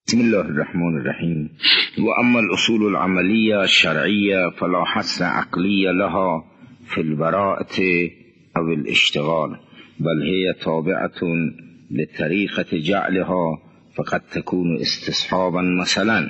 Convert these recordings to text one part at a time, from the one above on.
بسم الله الرحمن الرحیم. و اما الاصول العملیه الشرعیه فلا حصر عقلی لها فی البراءة او الاشتغال بل هي تابعة لطریقة جعلها فقد تكون استصحابا مثلا.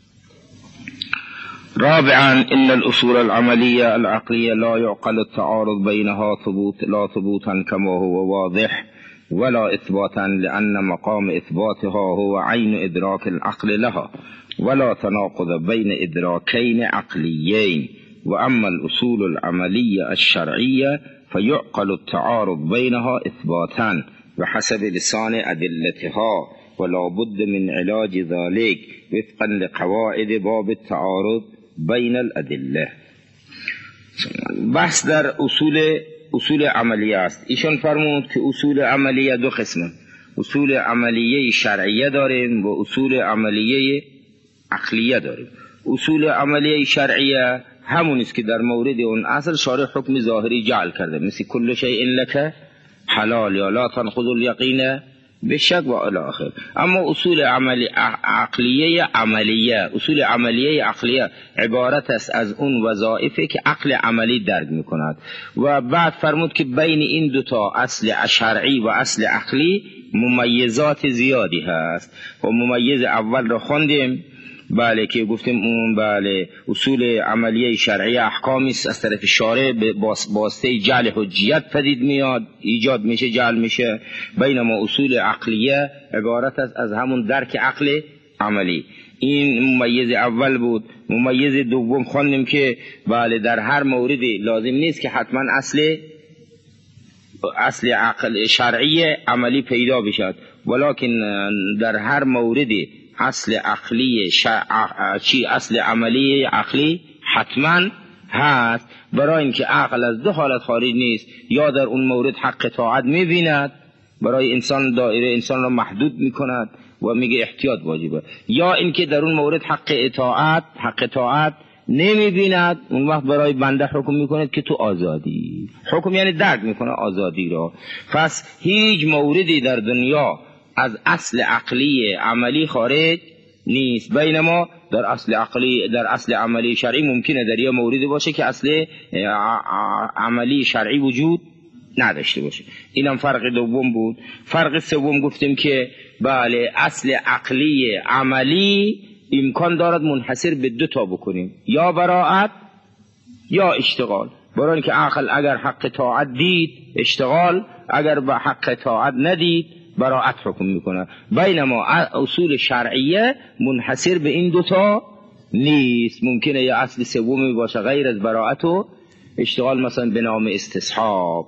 رابعا ان الاصول العملیه العقلیه لا يعقل التعارض بينها لا ثبوتا كما هو واضح ولا إثباتا لأن مقام إثباتها هو عين إدراك العقل لها ولا تناقض بين إدراكين عقليين. وأما الأصول العملية الشرعية فيعقل التعارض بينها إثباتا بحسب لسان أدلتها ولا بد من علاج ذلك وفقا لقواعد باب التعارض بين الأدلة. بحث در اصول عملیه است. ایشان فرمود که اصول عملیه دو قسمه، اصول عملیه شرعیه داریم و اصول عملیه عقلیه داریم. اصول عملیه شرعیه همون است که در مورد اون اصل شارع حکم ظاهری جعل کرده، مثل کل شیء لک حلال یا لا تنقض الیقین بشک و الی آخر. اما اصول عقلیه عملیه، اصول عملیه عقلیه عبارت است از اون وظایفی که عقل عملی درک میکند. و بعد فرمود که بین این دوتا اصل شرعی و اصل عقلی ممیزات زیادی هست و ممیز اول را خواندیم، بله، که گفتیم اون بله اصول عملیه شرعی احکامی است از طرف شارع به واسطه جعل حجیت پدید میاد، ایجاد میشه، جعل میشه. بینما اصول عقلیه عبارت است از همون درک عقل عملی. این ممیز اول بود. ممیز دوم خواندیم که بله در هر موردی لازم نیست که حتما اصل عقل شرعی عملی پیدا بشد، ولکن در هر موردی اصل عقلی اصل عملی عقلی حتما هست، برای اینکه عقل از دو حالت خارج نیست، یا در اون مورد حق طاعت میبیند برای انسان، دایره انسان را محدود میکند و میگه احتیاط واجبه، یا اینکه در اون مورد حق طاعت نمیبیند، اون وقت برای بنده حکم میکنه که تو آزادی. حکم یعنی درک میکنه آزادی را. پس هیچ موردی در دنیا از اصل عقلی عملی خارج نیست، بینما در اصل عملی شرعی ممکنه در یه موردی باشه که اصل عملی شرعی وجود نداشته باشه. اینم فرق دوم بود. فرق سوم گفتیم که بله اصل عقلی عملی امکان دارد منحصر به دو تا بکنیم، یا براءت یا اشتغال. برای اینکه عقل اگر حق طاعت دید اشتغال، اگر به حق طاعت ندید براءت حکم میکنه. بینما اصول شرعیه منحصر به این دوتا نیست، ممکنه یا اصل سومی باشه غیر از براءت و اشتغال، مثلا به نام استصحاب.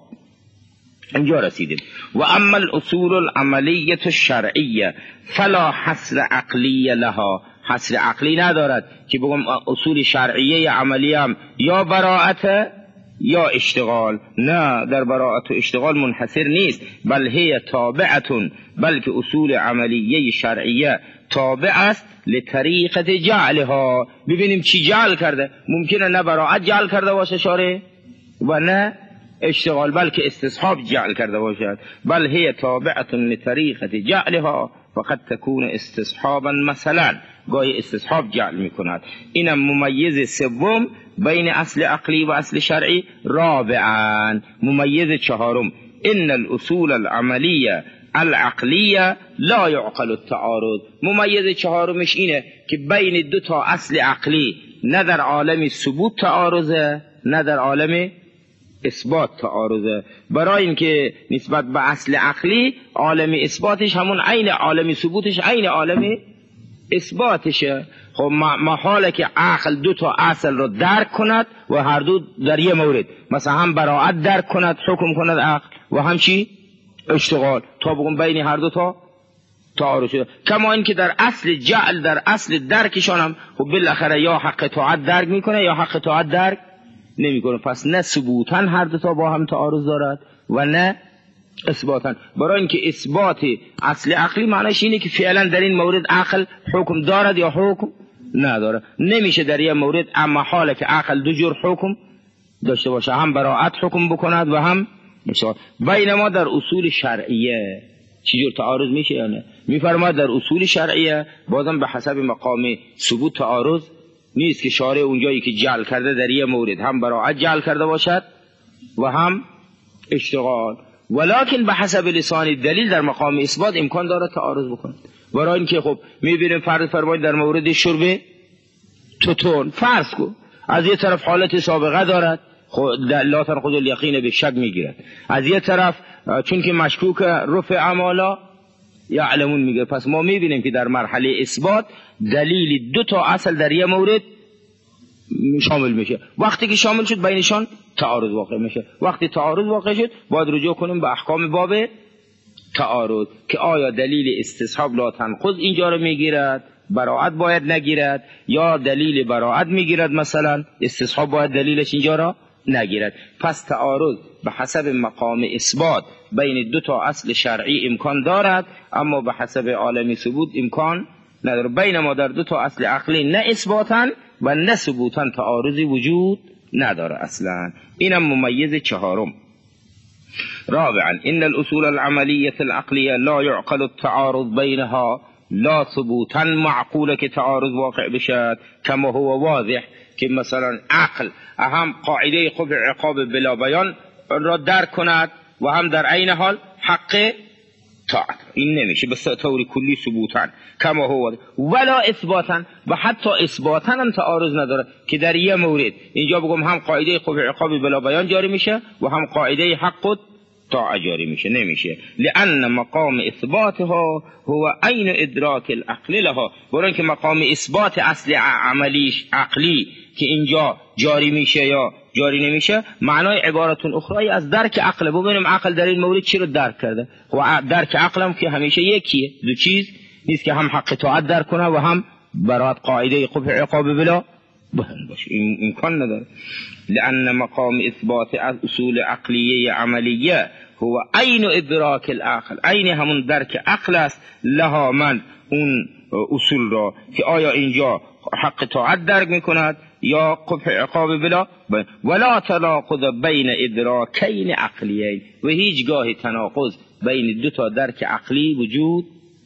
اینجا رسیدیم. و اما الاصول العملیه الشرعیه فلا حصر عقلی لها، حصر عقلی ندارد که بگم اصول شرعیه عملی هم یا براءت یا اشتغال. نه، در براءت و اشتغال منحصر نیست، بل هی تابعتون، بلکه اصول عملیه شرعیه تابع است لطریقت جعلها. ببینیم چی جعل کرده. ممکنه نه براءت جعل کرده باشه شارع و نه اشتغال، بلکه استصحاب جعل کرده باشد. بل هی تابعتون لطریقت جعلها فقد تكون استصحابا مثلا، گاهی استصحاب جعل میکند. اینم ممیز سوم بین اصل عقلی و اصل شرعی. رابعا ممیز چهارم ان الاصول العملیه العقلیه لا يعقل التعارض. ممیز چهارمش اینه که بین دو تا اصل عقلی نه در عالم ثبوت تعارضه نه در عالم اثبات تعارضه. برای اینکه نسبت به اصل عقلی عالم اثباتش همون عین عالم ثبوتش عین عالم اثباتشه. خب محاله که عقل دو تا اصل رو درک کند و هر دو در یه مورد، مثلا هم براءت درک کند حکم کند عقل و هم چی اشتغال، تا بگم بین هر دو تا تعارض شده. کما این که در اصل جعل در اصل درکشان هم خب بالاخره یا حق طاعت درک میکنه یا حق طاعت درک نمیکنه. پس نه ثبوتا هر دو تا با هم تعارض دارد و نه اثباتا. برای اینکه اثبات اصل عقلی معنیش اینه که فعلا در این مورد عقل حکم دارد یا حکم نداره. نمیشه در این مورد اما حاله که عقل دو جور حکم داشته باشه، هم براءت حکم بکند و هم اشتغال. بینما در اصول شرعیه چجور تعارض میشه یا نه؟ میفرماد در اصول شرعیه بازم به حسب مقام ثبوت تعارض نیست که شارع اونجایی که جعل کرده در یه مورد هم براعت جعل کرده باشد و هم اشتغال، ولکن به حسب لسان دلیل در مقام اثبات امکان داره تعارض بکنه. برای اینکه خب میبینیم فرض فرمایید در مورد شرب توتون فرض کو از یه طرف حالت سابقه دارد، لا تنقض الیقین به شک میگیرد، از یه طرف چون که مشکوک رفع عمالا یعلمون میگه. پس ما میبینیم که در مرحله اثبات دلیل دو تا اصل در یه مورد شامل میشه. وقتی که شامل شد بینشان تعارض واقع میشه. وقتی تعارض واقع شد باید رجوع کنیم به احکام باب تعارض که آیا دلیل استصحاب لا تنقض اینجا رو میگیرد، براعت باید نگیرد، یا دلیل براعت میگیرد مثلا استصحاب باید دلیلش اینجا را نگیرد. پس تعارض به حسب مقام اثبات بین دو تا اصل شرعی امکان دارد، اما به حسب عالم ثبوت امکان نداره. بین ما در دو تا اصل عقلی نه اثباتاً و نه ثبوتاً تعارضی وجود نداره اصلا. اینم ممیز چهارم. رابعا ان الاصول العملیه العقلیه لا يعقل التعارض بینها لا ثبوتا معقوله که تعارض واقع بشد کما هو واضح که مثلا عقل هم قاعده قبح عقاب بلا بیان را درک کند و هم در عین حال حق طاعت. این نمیشه به طور کلی ثبوتا کما هو ولا اثباتا، و حتی اثباتا هم تعارض نداره که در یه مورد اینجا بگم هم قاعده قبح عقاب بلا بیان جاری میشه و هم قاعده حق طاعت جاری میشه. نمیشه، لأن مقام اثباتها هو عین ادراک العقل لها. برای اینکه مقام اثبات اصل عملیش عقلی که اینجا جاری میشه یا جاری نمیشه معنای عبارتون اخرى از درک عقل. ببینیم عقل در این مورد چی رو درک کرده و درک عقلم که همیشه یکیه، دو چیز نیست که هم حق طاعت درک کنه و هم برات قاعده قبح عقاب بلا بهن باشه. این امکان نداره. لأن مقام اثبات اصول عقلیه عملیه هو عین ادراک العقل، عین همون درک عقل است، لها من اون اصول را که آیا اینجا حق طاعت درک میکند یا قبح عقاب بلا ولا تناقض بین ادراکین عقلیین، و هیچگاه تناقض بین دو تا درک عقلی وجود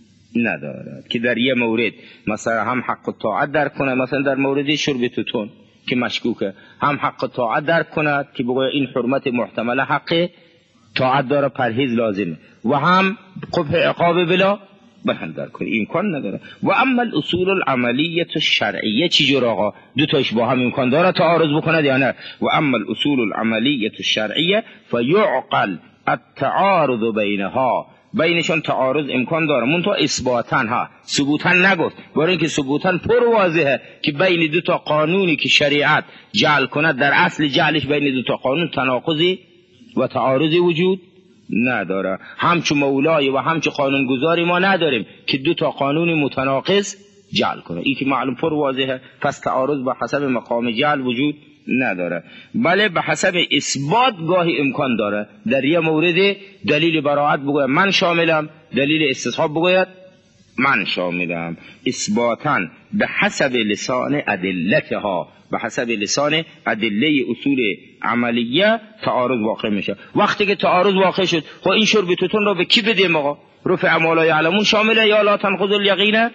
ندارد که در یه مورد مثلا هم حق طاعت درک کنه، مثلا در مورد شرب توتون که مشکوکه هم حق طاعت درک کند که بگوید این حرمت محتمل حق طاعت داره پرهیز لازمه، و هم قبح عقاب بلا بهن درک کنه. امکان نداره. و اما الاصول العملیه الشرعیه چی جور آقا؟ دو تاش با هم امکان داره تعارض بکنه یا نه؟ و اما الاصول العملیه الشرعیه فیعقل التعارض بینها، بینشان تعارض امکان داره منتها اثباتا ها، ثبوتا نگفت. برای اینکه ثبوتا پر واضحه که بین دو تا قانونی که شریعت جعل کند در اصل جعلش بین دو تا قانون تناقضی و تعارضی وجود نداره. همچون مولای و همچون قانون گذاری ما نداریم که دو تا قانون متناقض جعل کنه. این که معلوم پر واضحه، پس تعارض به حسب مقام جعل وجود نداره، بله به حسب اثبات گاهی امکان داره. در یه مورد دلیل براعت بگوید من شاملم، دلیل استصحاب بگوید من شاملم. اثباتا به حسب لسان ادلتها، به حسب لسان ادله اصول عملیه تعارض واقع میشه. وقتی که تعارض واقع شد خب این شرب توتون رو به کی بدیم آقا؟ رفع عمالا یعلمون شامله یا لا تنقض الیقین؟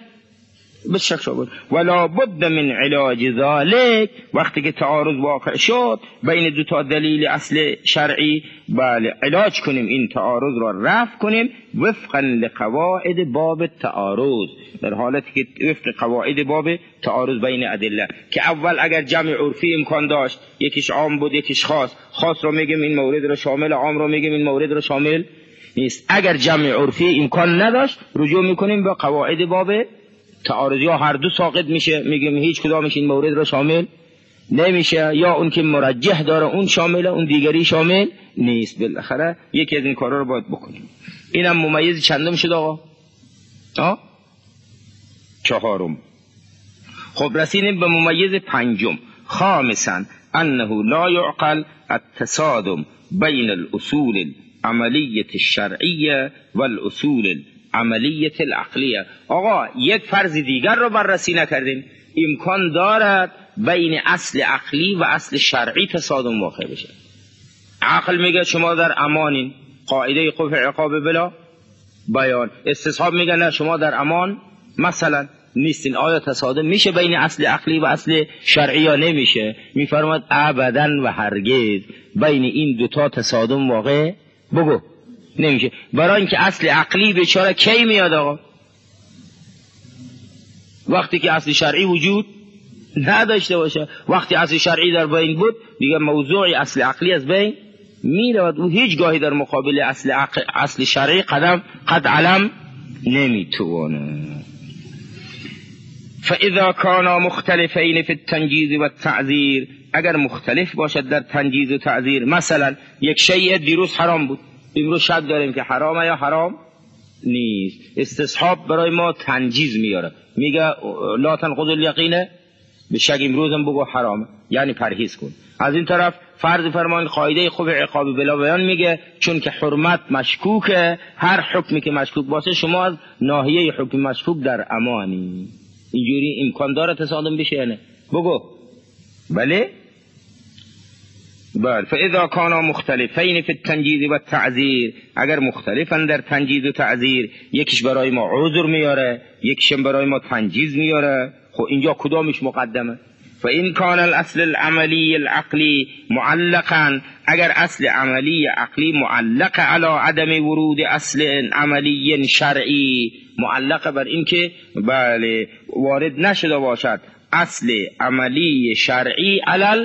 بشک شد. ولا بد من علاج ذلك، وقتی که تعارض واقع شد بین دو تا دلیل اصل شرعی، بله علاج کنیم این تعارض را رفع کنیم وفقا لقواعد باب تعارض، در حالتی که وفق قواعد باب تعارض بین ادله که اول اگر جمع عرفی امکان داشت یکیش عام بود یکیش خاص، خاص رو میگیم این مورد رو شامل، عام رو میگیم این مورد رو شامل نیست. اگر جمع عرفی امکان نداشت رجوع میکنیم به قواعد باب تعارض، یا هر دو ساقط میشه میگیم هیچ کدامش این مورد را شامل نمیشه، یا اون که مرجح داره اون شامله اون دیگری شامل نیست. بالاخره یکی از این کارا رو باید بکنیم. اینم ممیز چندم شد آقا؟ چهارم. خب رسیدیم به ممیز پنجم. خامسا انه لا يعقل التصادم بین الاصول العملیه الشرعیه والاصول عملیت العقلیه. آقا یک فرض دیگر رو بررسی نکردیم، امکان دارد بین اصل عقلی و اصل شرعی تصادم واقع بشه. عقل میگه شما در امانین، قاعده قبح عقاب بلا بیان. استصحاب میگن نه شما در امان مثلا نیستین. آیا تصادم میشه بین اصل عقلی و اصل شرعی یا نمیشه؟ میفرماد ابدا و هرگز بین این دوتا تصادم واقع بگو نمیشه. برای اینکه اصل عقلی بیچاره کی میاد آقا؟ وقتی که اصل شرعی وجود نداشته باشه. وقتی اصل شرعی در بین بود دیگه موضوع اصل عقلی از بین میرود. او هیچ گاهی در مقابل اصل شرعی قد علم نمیتونه. فاذا كانا مختلفین فی التنجیز و التعذیر، اگر مختلف باشد در تنجیز و تعذیر، مثلا یک شیء دیروز حرام بود امروز شک داریم که حرامه یا حرام نیست، استصحاب برای ما تنجیز میاره، میگه لا تنقض الیقین، به شک امروزم بگو حرامه یعنی پرهیز کن. از این طرف فرض فرمان قاعده خوب عقاب بلا بیان میگه چون که حرمت مشکوکه، هر حکمی که مشکوک باشه شما از ناحیه حکم مشکوک در امانی. اینجوری امکان داره تصادم بشه یا نه؟ بگو بله. فاذا كانا مختلفین فی التنجیز و التعذیر، اگر مختلفن در تنجیز و تعذیر، یکیش برای ما عذر میاره یکیش برای ما تنجیز میاره، خب اینجا کدامش مقدمه؟ فإن كان الاصل العملی العقلی معلقا، اگر اصل عملی عقلی معلق علی عدم ورود اصل عملی شرعی، معلق بر این که بله وارد نشده باشد اصل عملی شرعی علل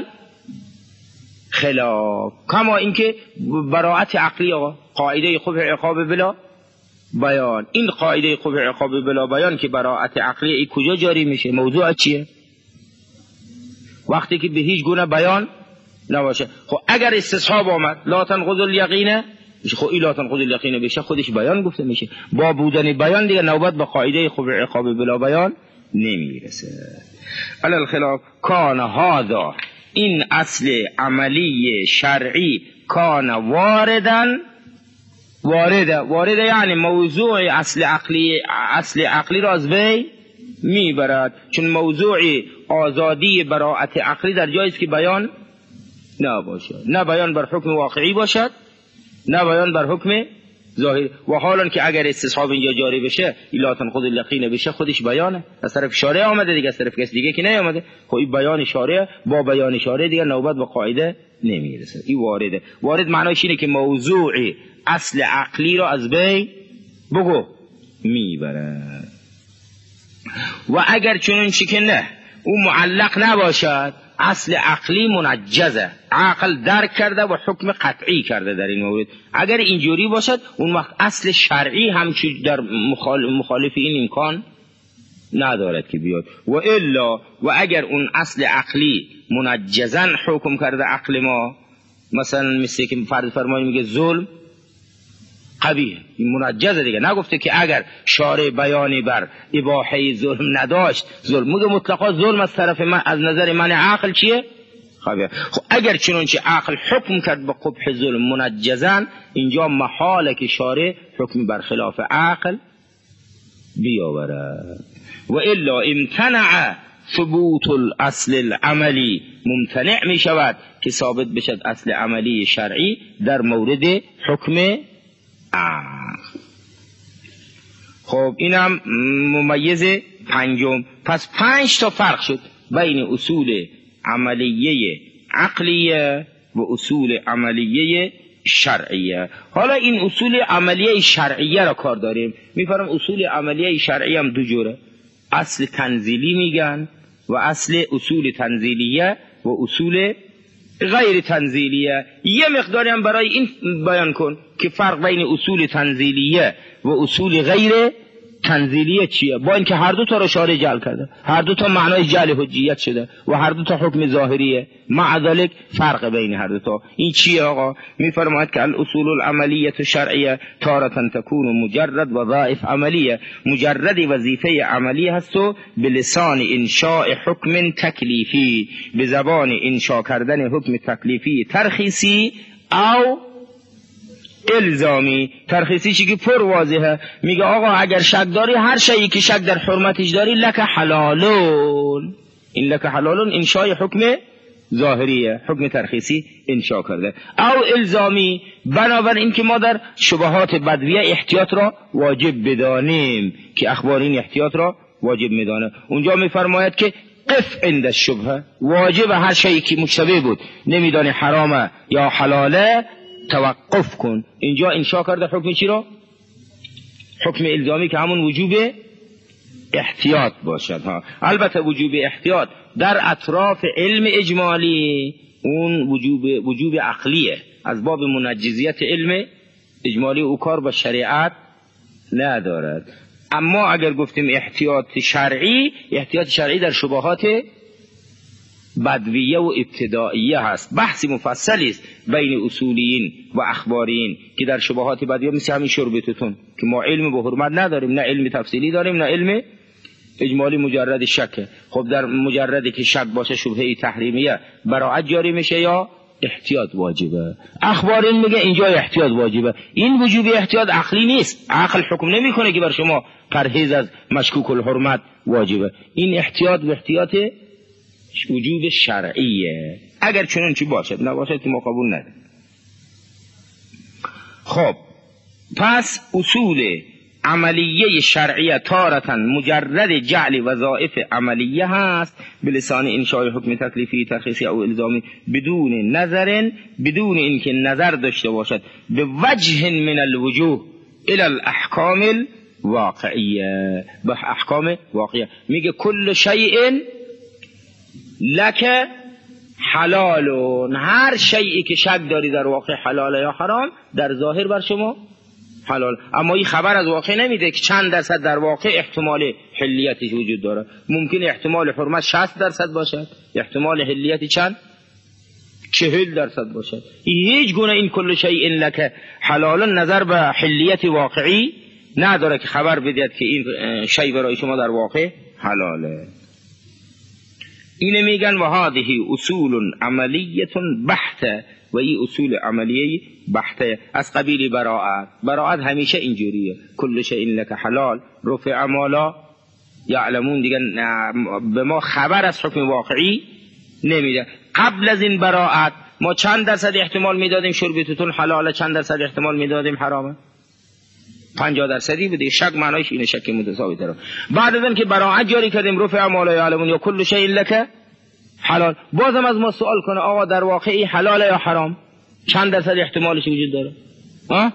خلاف، کما اینکه براءت عقلی آقا قاعده خوب عقاب بلا بیان، این قاعده خوب عقاب بلا بیان که براءت عقلی ای کجا جاری میشه؟ موضوع چیه؟ وقتی که به هیچ گونه بیان نباشه. خب اگر استصحاب آمد لا تنقض الیقین، خب این لا تنقض الیقین بشه خودش بیان گفته میشه، با بودن بیان دیگه نوبت به قاعده خوب عقاب بلا بیان نمیرسه. علی الخلاف کان هذا، این اصل عملی شرعی کان وارده یعنی موضوع اصل عقلی را از بین میبرد، چون موضوع آزادی براءت عقلی در جایی است که بیان نباشد، نه بیان بر حکم واقعی باشد نه بیان بر حکم ظاهری. و حالا که اگر استصحاب اینجا جاری بشه لا تنقض الیقین بشه خودش بیانه، از طرف شارع آمده دیگه، از طرف کس دیگه که نیامده. خب این بیان شارع با بیان شارع دیگه نوبت به قاعده نمیرسه. این وارد معنیش اینه که موضوع اصل عقلی را از بین بگو میبره. و اگر چنین که نه او معلق نباشد، اصل عقلی منجزه، عقل درک کرده و حکم قطعی کرده در این مورد، اگر اینجوری باشد اون وقت اصل شرعی همچون در مخالف این امکان ندارد که بیاد. و الا و اگر اون اصل عقلی منجزن حکم کرده عقل ما، مثلا مثل که فرض فرمایی میگه ظلم قبیح، این منجزه دیگه، نگفته که اگر شارع بیانی بر اباحه ظلم نداشت ظلم، میگه مطلقا ظلم از طرف من از نظر من عقل چیه؟ قبیح. خب اگر چنانچه عقل حکم کرد به قبح ظلم منجزن، اینجا محاله که شارع حکم بر خلاف عقل بیاوره. و الا امتنع ثبوت الاصل العملی، ممتنع می شود که ثابت بشد اصل عملی شرعی در مورد حکم. خب اینم ممیز پنجم. پس 5 تا فرق شد بین اصول عملیه عقلیه و اصول عملیه شرعیه. حالا این اصول عملیه شرعیه را کار داریم. میفرم اصول عملیه شرعیه هم 2 جوره، اصل تنزیلی میگن و اصول تنزیلیه و اصول غیر تنزیلیه. یه مقداری هم برای این بیان کن که فرق بین اصول تنزیلیه و اصول غیر تنزیلیه چیه، با اینکه هر دو تا رو شارع جعل کرده، هر دو تا معنای جعل حجیت شده و هر دو تا حکم ظاهریه، مع ذلك فرق بین هر دو تا. این چیه آقا؟ میفرماید که الاصول العملیه الشرعیه تارة تكون مجرد و ضعیف عملیه، مجرد وظیفه عملی هست و به لسان انشاء حکم تکلیفی، به زبان انشاء کردن حکم تکلیفی ترخیصی او الزامی. ترخیصی چی که پر واضحه، میگه آقا اگر شک داری هر شیئی که شک در حرمتش داری لک حلالون، این لک حلالون انشای حکم ظاهریه، حکم ترخیصی انشا کرده. او الزامی، بنابراین که ما در شبهات بدویه احتیاط را واجب بدانیم که اخبار این احتیاط را واجب میدانه. اونجا میفرماید که قف عند الشبهه، واجب هر شیء که مشتبه بود نمیدانی حرامه یا حلاله توقف کن. اینجا انشا کرده حکم چی را؟ حکم الزامی که همون وجوب احتیاط باشد ها. البته وجوب احتیاط در اطراف علم اجمالی اون وجوب عقلیه، از باب منجزیت علم اجمالی او کار با شریعت ندارد. اما اگر گفتیم احتیاط شرعی در شبهات بدویه و ابتدائیه هست. بحث مفصلی است بین اصولیین و اخباریین که در شبهات بدویه مثل همین شربتتون که ما علم به حرمت نداریم، نه علم تفصیلی داریم، نه علم اجمالی مجرد شکه. خب در مجردی که شک باشه شبهه تحریمیه براعت جاری میشه یا احتیاط واجبه؟ اخبارین میگه اینجا احتیاط واجبه. این وجوب احتیاط عقلی نیست، عقل حکم نمیکنه که بر شما پرهیز از مشکوک الحرمت واجبه. این احتیاط به احتیاط وجوب شرعیه. اگر چنانچه باشد، نباشد که ما قبول نداریم. خب پس اصول عملیه شرعیه تارتاً مجرد جعل وظائف عملیه هست به لسان انشاء حکم تکلیفی ترخیصی او الزامی بدون اینکه نظر داشته باشد به وجه من الوجوه الى الاحکام الواقعیه، به احکام واقعیه. میگه کل شیء لک حلالون، هر شیئی که شک داری در واقع حلال یا حرام در ظاهر بر شما حلال. اما این خبر از واقع نمیده که چند درصد در واقع احتمال حلیتش وجود داره. ممکن احتمال حرمت 60% باشد، احتمال حلیت چند 40% باشد. هیچ گونه این کل شیء لک حلال نظر به حلیت واقعی نداره که خبر بدهد که این شیء برای شما در واقع حلاله. اینه میگن و هذه اصول عملیه بحته، و این اصول عملیه بحته از قبیل براعت همیشه اینجوریه. کل شیء لک حلال رفع ما لا یعلمون، دیگه به ما خبر از حکم واقعی نمیده. قبل از این براعت ما چند درصد احتمال میدادیم شربتتون حلاله، چند درصد احتمال میدادیم حرامه؟ 50% بوده. شک معنایش اینه، شک متساوی تره. بعد از این که براعت جاری کردیم رفع ما لا یعلمون یا کل شیء لک حلال، بازم از ما سوال کنه آقا در واقعی حلال یا حرام؟ چند درصد احتمالش وجود داره؟ ها؟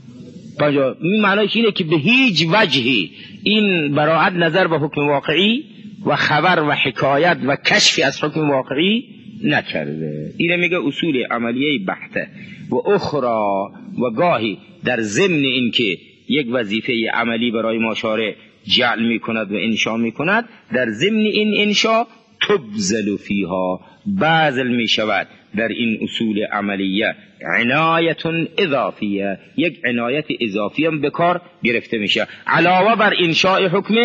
این معنایش اینه که به هیچ وجهی این براعت نظر به حکم واقعی و خبر و حکایت و کشفی از حکم واقعی نکرده. اینه میگه اصول عملیه بحته. و اخرى، و گاهی در ضمن این که یک وظیفه عملی برای ما شارع جعل میکند و انشا میکند، در ضمن این انشا تبذل فیها، بذل میشود در این اصول عملیه عنایت اضافیه، یک عنایت اضافی هم به کار گرفته میشه علاوه بر انشاء حکم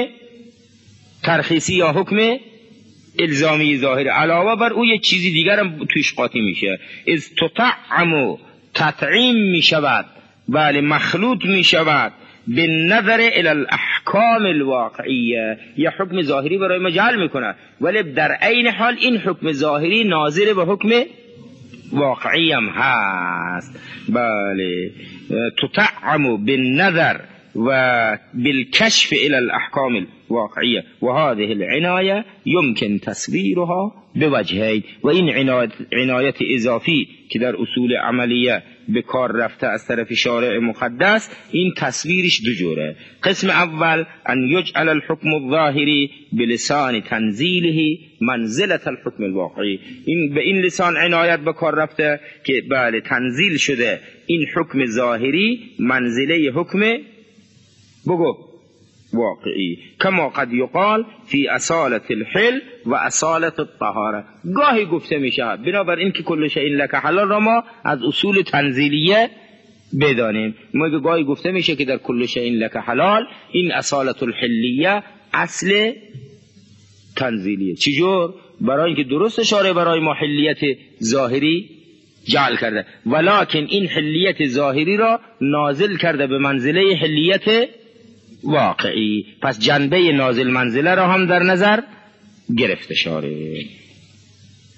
ترخیصی یا حکم الزامی ظاهر. علاوه بر او یک چیزی دیگر هم توش قاطی میشه، از تطعم تطعیم میشود، بله مخلوط میشود به نظر الى الاحکام الواقعیه، یا حکم ظاهری برای ما جعل میکنه ولی در عین حال این حکم ظاهری ناظر به حکم واقعی هم هست. بله تطعم بالنظر و بالکشف الى الاحکام الواقعیه و هذه العنایه يمكن تصویرها بوجهین. و این عنایت اضافی که در اصول عملیه به کار رفته از طرف شارع مقدس، این تصویرش دو جوره. قسم اول ان یجعل الحکم الظاهری بلسان تنزیله منزلة الحکم الواقعی، این به این لسان عنایت به کار رفته که بله تنزیل شده این حکم ظاهری منزله حکم بگو واقعی، کما قد یقال فی اصالة الحل و اصالة الطهاره. گاهی گفته میشه بنابراین که کل شیء لک حلال را ما از اصول تنزیلیه بدانیم. ما گاهی گفته میشه که در کل شیء لک حلال این اصالة الحلیه اصل تنزیلیه. چجور؟ برای اینکه درست شارع برای ما حلیت ظاهری جعل کرده، ولکن این حلیت ظاهری را نازل کرده به منزله حلیت واقعی، پس جنبه نازل منزله را هم در نظر گرفته شاره.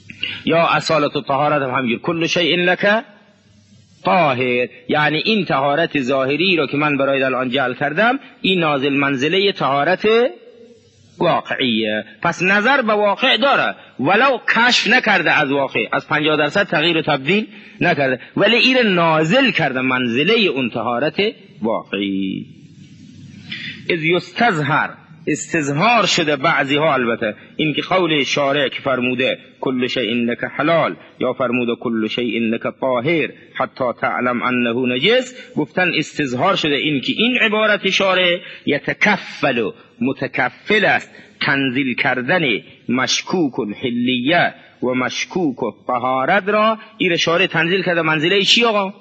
یا اصالت و طهارت هم همینجور، کل شیء لک طاهر، یعنی این طهارت ظاهری رو که من برای الان جعل کردم این نازل منزله طهارت واقعیه. پس نظر به واقع داره ولو کشف نکرده از واقع، از 50% تغییر و تبدیل نکرده، ولی این نازل کرده منزله اون طهارت واقعی. اذ یستظهر، استظهار شده بعضی ها، البته این که قول شارع که فرموده کل شیء لک حلال یا فرموده کل شیء لک طاهر حتی تعلم انه نجس، گفتن استظهار شده این که این عبارت شارع یتکفل، متکفل است تنزیل کردن مشکوک الحلیه و مشکوک الطهارت را. این شارع تنزیل کرده منزله چی آقا؟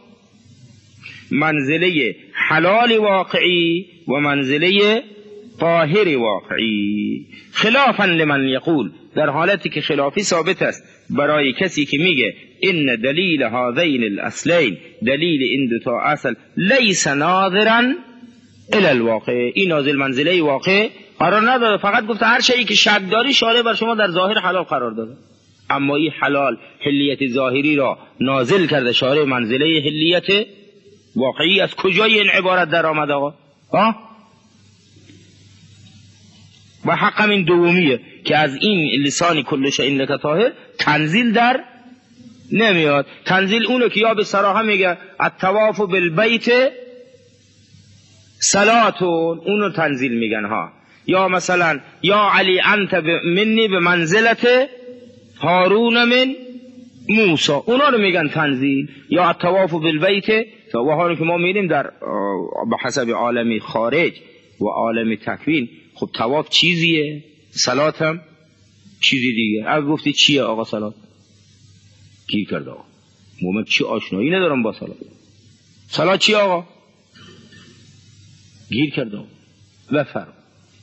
منزله حلال واقعی و منزله طاهر واقعی. خلافا لمن یقول، در حالتی که خلافی ثابت است برای کسی که میگه ان دلیل هذین الاصلین، دلیل این دو تا اصل لیس ناظرا الی الواقع، این نازل منزله واقع قرار نداره، فقط گفته هر شیئی که شک داری شارع بر شما در ظاهر حلال قرار داده. اما این حلال حلیت ظاهری را نازل کرده شارع منزله حلیت واقعی. از کجای این عبارت در آمد آقا؟ و حق این دومیه که از این لسانی کل شیء لک طاهر تنزیل در نمیاد. تنزیل اونه که یا به صراحه میگه الطواف بالبیت صلاتون، اونو تنزیل میگن ها. یا مثلا یا علی انت منی به منزلت هارون من موسی، اونا رو میگن تنزیل. یا الطواف بالبیت، و حالی که ما میریم در به حسب عالمی خارج و عالمی تکوین، خب طواف چیزیه، صلات هم چیزی دیگه. اگه گفتی چیه آقا صلات؟ گیر کرده آقا، مومن چی آشنایی ندارم با صلات. صلات چی آقا؟ گیر کرده آقا. بفرم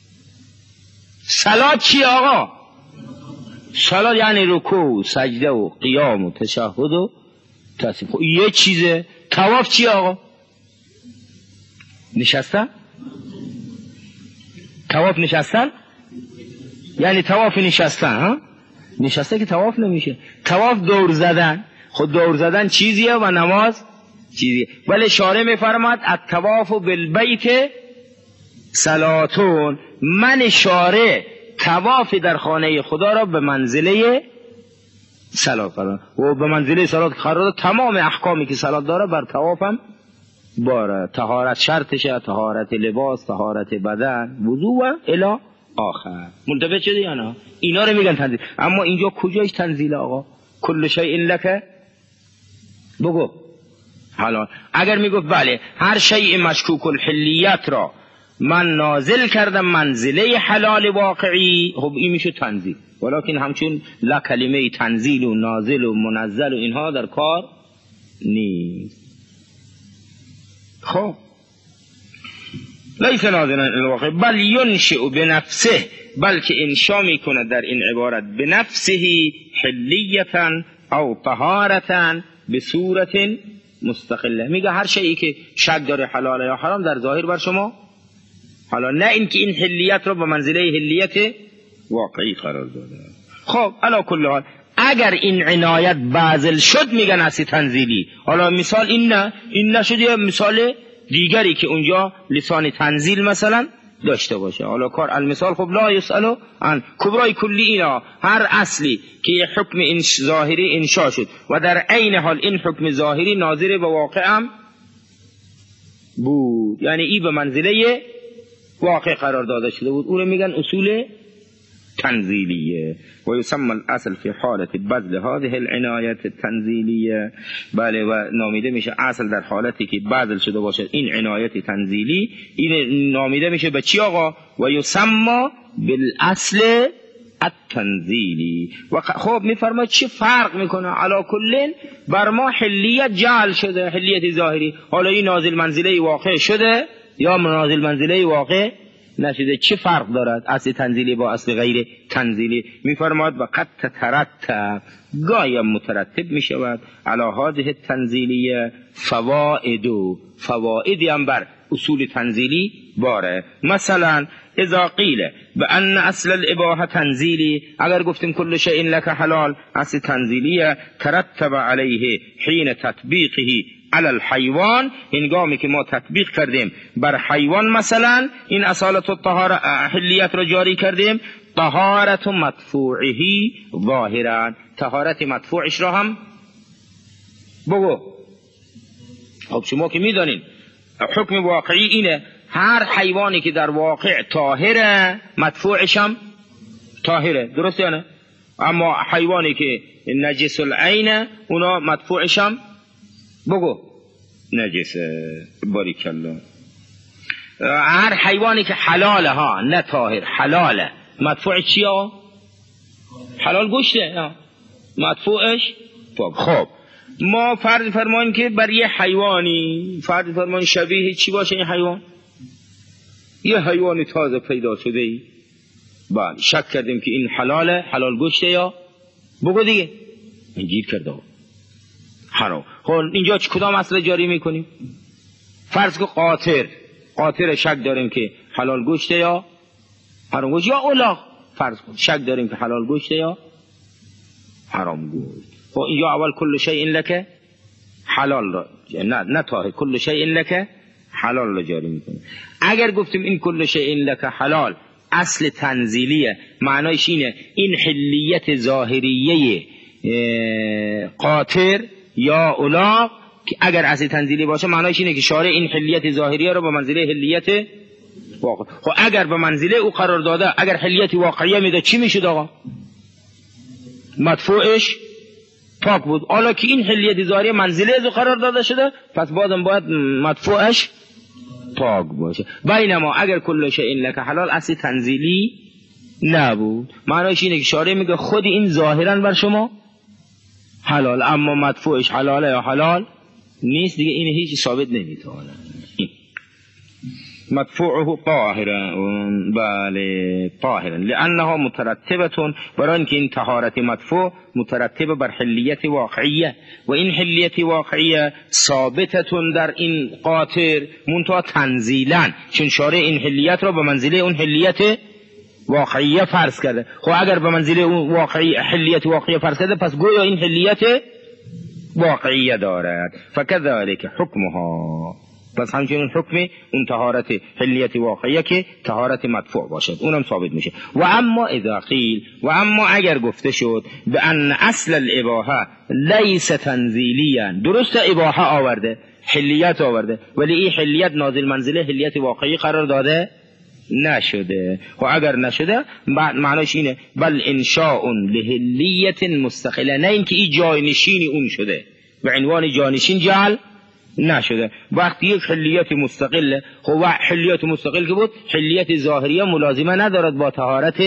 صلات چی آقا؟ صلات یعنی رکوع، سجده و قیام و تشهد و تسبیح. خب یه چیزه. طواف چی آقا؟ نشستن؟ طواف نشستن؟ یعنی طواف نشستن ها؟ نشسته که طواف نمیشه. طواف دور زدن. خود دور زدن چیزیه و نماز چیزیه. ولی شارع میفرماد الطواف بالبیت صلاتون، من شارع طواف در خانه خدا را به منزله صلات قرار و به منزله صلات قرار. تمام احکامی که صلات داره بر طوافم باره. طهارت شرطشه، طهارت لباس، طهارت بدن، وضو و الی آخر. منتبه شدی یا نه؟ اینا رو میگن تنزیل. اما اینجا کجایش تنزیل آقا؟ کل شیء لک بگو حلال. اگر میگفت بله هر شیء مشکوک الحلیت را من نازل کردم منزله حلال واقعی، خب این میشه تنزیل. ولیکن همچون لا کلمه تنزیل و نازل و منزل و اینها در کار نیست. خب لیس نازلا الواقع بل ینشئ بنفسه، بلکه انشا میکنه در این عبارت بنفسه حلیتا او طهارتا به صورت مستقله. میگه هر شیئی که شک داره حلال یا حرام در ظاهر بر شما حالا، نه اینکه این حلیت رو به منزله حلیت واقعی قرار داده. خب علا کل حال اگر این عنایت بازل شد میگن اصلی تنزیلی. حالا مثال این نشد، یا مثال دیگری که اونجا لسان تنزیل مثلا داشته باشه. حالا کار المثال خب لا یسألو عن کبرای کلی اینا، هر اصلی که حکم این ظاهری انشا شد و در عین حال این حکم ظاهری ناظر به واقع هم بود، یعنی ای به منزله واقع قرار داده شده بود، اون رو میگن اصول تنزیلیه. و یسمى الاصل فی حالت بذل هذه العنایت التنزیلیه، بله، و نامیده میشه اصل در حالتی که بذل شده باشه این عنایت تنزیلی، این نامیده میشه به چی آقا؟ و یسمى بالاصل التنزیلی. و خب میفرماید چه فرق میکنه؟ علا کلین بر ما حلیت جعل شده، حلیت ظاهری. حالا این نازل منزله واقع شده یا نازل منزله واقع نشده، چه فرق دارد اصل تنزیلی با اصل غیر تنزیلی؟ میفرماید و قد تترتب، گایم مترتب میشود علی هذه التنزیلیه فوائدی هم بر اصول تنزیلی باره. مثلا اذا قیل بان اصل الاباحه تنزیلی، اگر گفتیم کل شیء لک حلال اصل تنزیلیه، ترتب علیه حین تطبیقه علی الحیوان، هنگامی که ما تطبیق کردیم بر حیوان مثلا این اصالت الطهاره حلیت را جاری کردیم، طهارت مدفوعه ظاهرا، طهارت مدفوعش را هم بگو. خب شما که میدانین حکم واقعی اینه، هر حیوانی که در واقع طاهره مدفوعش هم طاهره، درسته یا نه؟ اما حیوانی که نجس العین اونا مدفوعش هم بگو نجسه. باریکالله. هر حیوانی که حلاله ها نه طاهر، حلاله، مدفوع چیه؟ حلال گوشته، مدفوعش. خب ما فرض فرماییم که بر یه حیوانی، فرض فرماییم شبیه چی باشه این حیوان؟ یه حیوانی تازه پیدا شده ای، بله شک کردیم که این حلاله، حلال گوشته یا بگو دیگه، گیر کرده حرام. خب اینجا کدام اصل جاری میکنیم؟ فرض که قاطر شک داریم که حلال گوشته یا حرام گوشت، یا الاغ فرض کن شک داریم که حلال گوشته یا حرام گوشت. خب اینجا اول کل شیء لک حلال را، نه طاهر، کل شیء لک حلال را جاری میکنیم. اگر گفتیم این کل شیء لک حلال اصل تنزیلیه، معنایش اینه این حلیت ظاهریه قاطر یا الاغ که اگر اصل تنزیلی باشه معنایش اینه که شارع این حلیت ظاهریه رو به منزله حلیت واقع. خب اگر به منزله او قرار داده، اگر حلیت واقعیه میده چی میشد آقا؟ مدفوعش پاک بود. حالا که این حلیت ظاهریه منزله او قرار داده شده، پس بازم باید مدفوعش پاک باشه. بینما اگر کل شیء لک حلال اصل تنزیلی نبود، معنایش اینه که شارع میگه خود این ظاهرا بر شما حلال، اما مدفوعش حلاله یا حلال نیست دیگه، این هیچ ثابت نمیتونه. مدفوعه طاهرا، بله طاهرا، لانها مترتبه، برای اینکه این طهارت مدفوع مترتبه بر حلیت واقعیه و این حلیت واقعیه ثابته در این قاطر منتها تنزیلا، چون شارع این حلیت را به منزله اون حلیت واقعیه فرض کرده. خب اگر به منزله اون واقعی حلیت واقعیه فرض کرده، پس گویا این حلیت واقعیه دارد. فکذلک حکمها، پس همچنین حکم اون طهارت حلیت واقعیه که طهارت مدفوع باشد اونم ثابت میشه. و اما اذا قیل، و اما اگر گفته شد به ان اصل الاباحه لیس تنزیلیا، درست اباحه آورده، حلیت آورده، ولی این حلیت نازل منزله حلیت واقعی قرار داده نشده. و اگر نشده معناش اینه بل انشاء لحلیت مستقله، نه اینکه این جاینشینی اون شده به عنوان جانشین جعل نشده. وقتی یک حلیت مستقله، خب حلیت مستقل که بود حلیت ظاهریه ملازمه ندارد با طهارت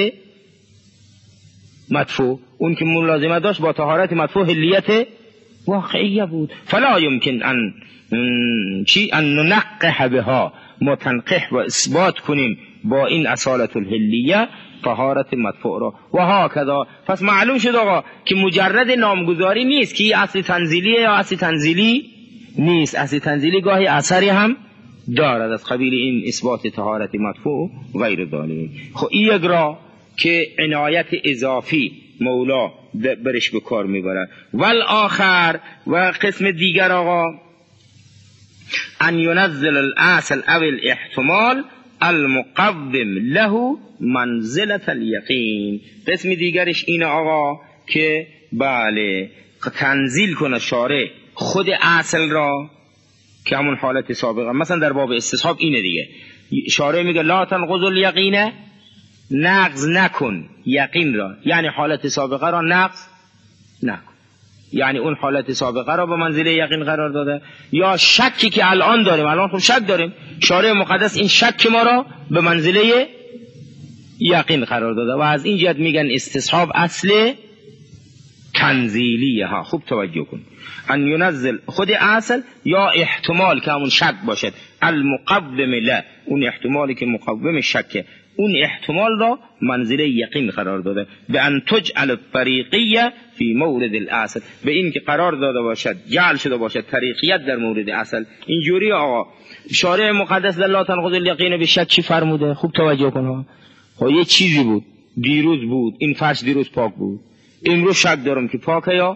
مدفوع، اون که ملازمه داشت با طهارت مدفوع حلیت واقعیه بود. فلا یمکن ان ننقح بها، ما تنقح و اثبات کنیم با این اصالت الحلیه طهارت مدفوع را. و هاکذا، پس معلوم شد آقا که مجرد نامگذاری نیست که اصل تنزیلیه یا اصل تنزیلی نیست، اصل تنزیلی گاهی اثری هم دارد از قبیل این اثبات طهارت مدفوع و غیر ذالک. خب این یک را که عنایت اضافی مولا برش به کار میبرد. والآخر، و قسم دیگر آقا، ان ينزل الاصل او الاحتمال المقوم له منزلة الیقین. قسم دیگرش اینه آقا که بله تنزیل کنه شارع خود اصل را که همون حالت سابقه، مثلا در باب استصحاب اینه دیگه، شارع میگه لا تنقض الیقین، نقض نکن یقین را، یعنی حالت سابقه را نقض نکن، یعنی اون حالت سابقه را به منزله یقین قرار داده. یا شکی که الان داریم، الان خب شک داریم، شارع مقدس این شک ما را به منزله یقین قرار داده و از این جهت میگن استصحاب اصل تنزیلیه ها. خوب توجه کن، ان ينزل خود اصل یا احتمال که همون شک باشد، المقوم له، اون احتمالی که مقوم شکه، اون احتمال را منزله یقین قرار داده. به ان تجعل الطریقیه فی مورد الاصل، به این که قرار داده باشد، جعل شده باشد طریقیت در مورد اصل. اینجوری آقا شارع مقدس در لا تنقض الیقین بالشک چی فرموده؟ خوب توجه کن. خب یه چیزی بود دیروز بود، این فرش دیروز پاک بود، امروز شک دارم که پاکه یا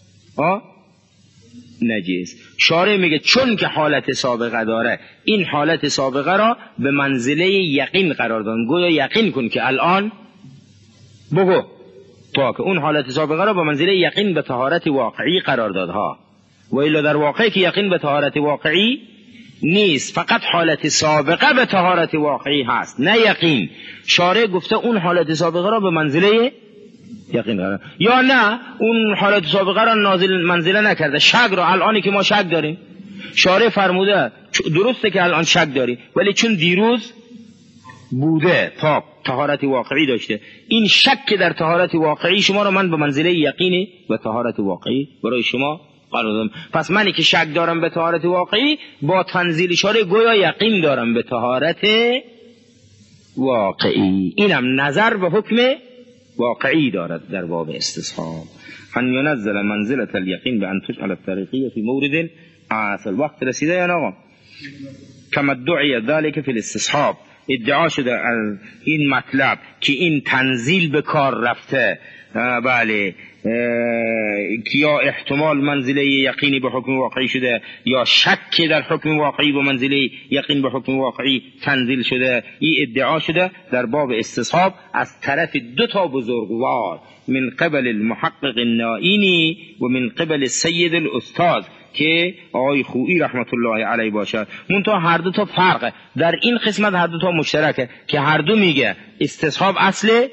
نجس. شارع میگه چون که حالت سابقه داره، این حالت سابقه را به منزله یقین قرار دادن. گویا یقین کن که الان بگو پاک. اون حالت سابقه را به منزله یقین به طهارت واقعی قرار داد ها. و الا در واقعی که یقین به طهارت واقعی نیست، فقط حالت سابقه به طهارت واقعی هست، نه یقین. شارع گفته اون حالت سابقه را به منزله یقین قرار، یا نه اون حالت سابقه را نازل منزله نکرده، شک را الانی که ما شک داریم. شارع فرموده درسته که الان شک داری، ولی چون دیروز بوده پاک، طهارت واقعی داشته، این شک در طهارت واقعی شما را من به منزله یقینی و طهارت واقعی برای شما قرار دادم. پس منی که شک دارم به طهارت واقعی، با تنزیل شارع گویا یقین دارم به طهارت واقعی. اینم نظر به حکم واقعی دارد در باب استصحاب. ان ينزل منزله اليقين بان تجعل الطريقيه في مورد اصل. وقت رسیده یا آقا؟ کما ادعی ذلك في الاستصحاب، ادعا شده از این مطلب که این تنزیل به کار رفته، بله، که یا احتمال منزله یقینی به حکم واقعی شده، یا شک در حکم واقعی به منزله یقین به حکم واقعی تنزیل شده. این ادعا شده در باب استصحاب از طرف دو تا بزرگوار، من قبل المحقق النائینی و من قبل سید الاستاذ که آقای خویی رحمت الله علیه باشد. منتها هر دو تا فرقه در این قسمت، هر دو تا مشترکه که هر دو میگه استصحاب اصل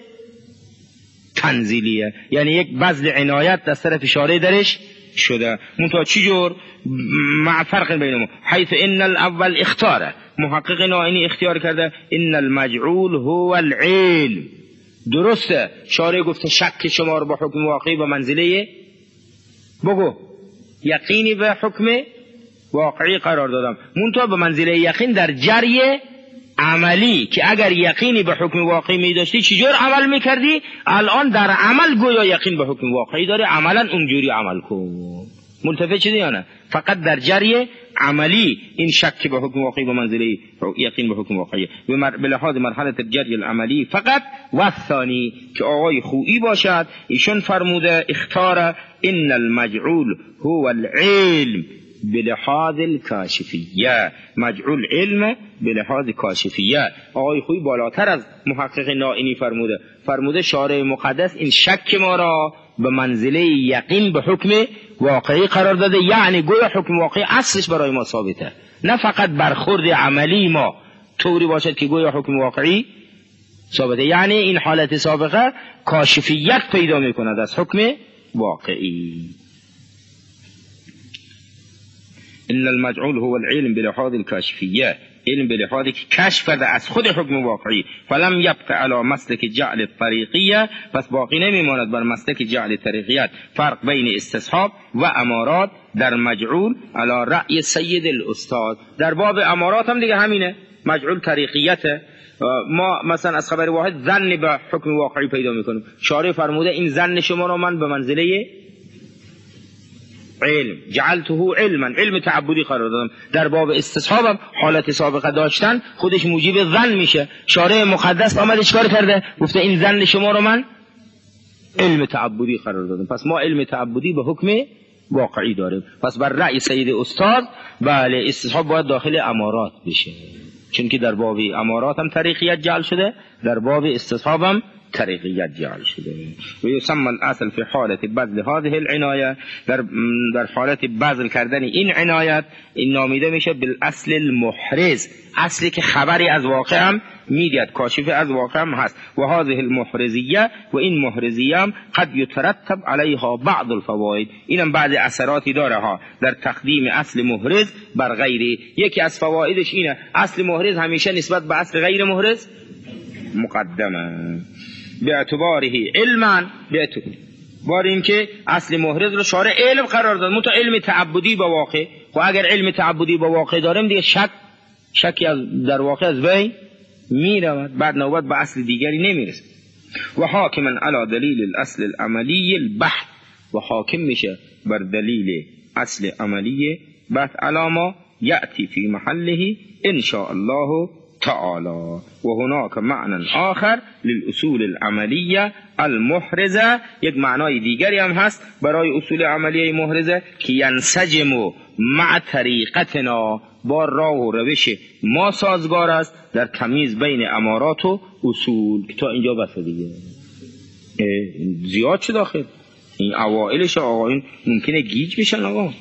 تنزیلیه، یعنی یک بذل عنایت از طرف شارع درش شده. منتها چی جور؟ مع فرق بینهم، حیث ان الاول اختاره، محقق نائینی اختیار کرده ان المجعول هو العلم. درسته شارع گفته شک شما رو با حکم واقعی به منزله بگو یقینی به حکم واقعی قرار دادم، منتها به منزله یقین در جری عملی، که اگر یقینی به حکم واقعی می داشتی چجور عمل میکردی؟ الان در عمل گویا یقین به حکم واقعی داری، عملا اونجوری عمل کن. ملتفت شدی یا نه؟ فقط در جری عملی این شک به حکم واقعی به منزله یقین به حکم واقعی به لحاظ مرحله الجری العملی فقط. و ثانی که آقای خویی باشد، ایشون فرموده اختار ان المجعول هو العلم بلحاظ الکاشفیه، مجعول علم بلحاظ کاشفیه. آقای خویی بالاتر از محقق نائینی فرموده شارع مقدس این شک ما را به منزله یقین به حکم واقعی قرار داده، یعنی گویا حکم واقعی اصلش برای ما ثابته، نه فقط برخورد عملی ما طوری باشد که گویا حکم واقعی ثابته. یعنی این حالت سابقه کاشفیت پیدا میکند از حکم واقعی. ان المجعول هو العلم بلحاظ الكاشفیه، علم بلحاظ کشف کرده از خود حکم واقعی. فلم یبق علی مسلک جعل الطریقیه، پس باقی نمیماند بر مسلک جعل طریقیت فرق بین استصحاب و امارات در مجعول علی رأی سید الاستاذ. در باب امارات هم دیگه همینه، مجعول طریقیته. ما مثلا از خبر واحد ظن به حکم واقعی پیدا میکنیم، شارع فرموده این ظن شما رو من به منزله علم جعلته علما، علم تعبدی قرار دادم. در باب استصحابم حالت سابقه داشتن خودش موجب ظن میشه، شارع مقدس آمده چیکار کرده؟ گفته این ظن شما رو من علم تعبدی قرار دادم. پس ما علم تعبدی به حکم واقعی داریم. پس بر رأی سید استاد بله استصحاب باید داخل امارات بشه، چون که در باب امارات هم طریقیت جعل شده، در باب استصحاب هم طریقیت جعل شده. و یسمى الاصل فی حالت بذل هذه العنایه، در حالت بذل کردن این عنایت این نامیده میشه بالاصل المحرز، اصلی که خبری از واقع هم میدید، کاشف از واقع هم هست. و هذه المحرزیه، و این محرزیه هم قد یترتب علیها بعض الفواید، اینم بعض اثراتی داره ها در تقدیم اصل محرز بر غیری. یکی از فوایدش اینه اصل محرز همیشه نسبت به اصل غیر محرز مقدمه، باعتباره علما، باعتبار اینکه اصل محرز رو شارع علم قرار داد، منتها علم تعبدی با واقع. و اگر علم تعبدی با واقع داریم دیگه شکی از در واقع از بین میرود، بعد نوبت به اصل دیگری نمیرسه. و حاکما علی دلیل الاصل العملی البحث، و حاکم میشه بر دلیل اصل عملی بحث علامه یأتی فی محله ان شاء الله تعالی. و هناك معنی آخر للاصول العملیه المحرزه، یک معنای دیگری هم هست برای اصول عملیه محرزه که ینسجم مع طریقتنا، با راه و روش ما سازگار است در تمیز بین امارات و اصول. تا اینجا بس دیگه، زیاد چه داخل این اوائلش آقا، این ممکنه گیج بشن آقا.